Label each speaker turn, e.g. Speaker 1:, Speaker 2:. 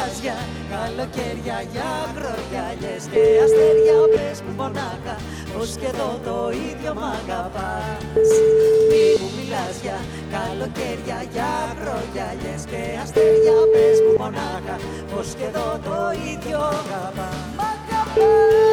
Speaker 1: μιλάς για καλοκαίρια, για αγρογιαλιές και αστέρια, πες μου μονάχα πως και εδώ το ίδιο μ' αγαπάς. Μη μου μιλάς για καλοκαίρια, για αγρογιαλιές και αστέρια, πες μου μονάχα πως και εδώ το ίδιο αγαπάς. Μ' αγαπάς.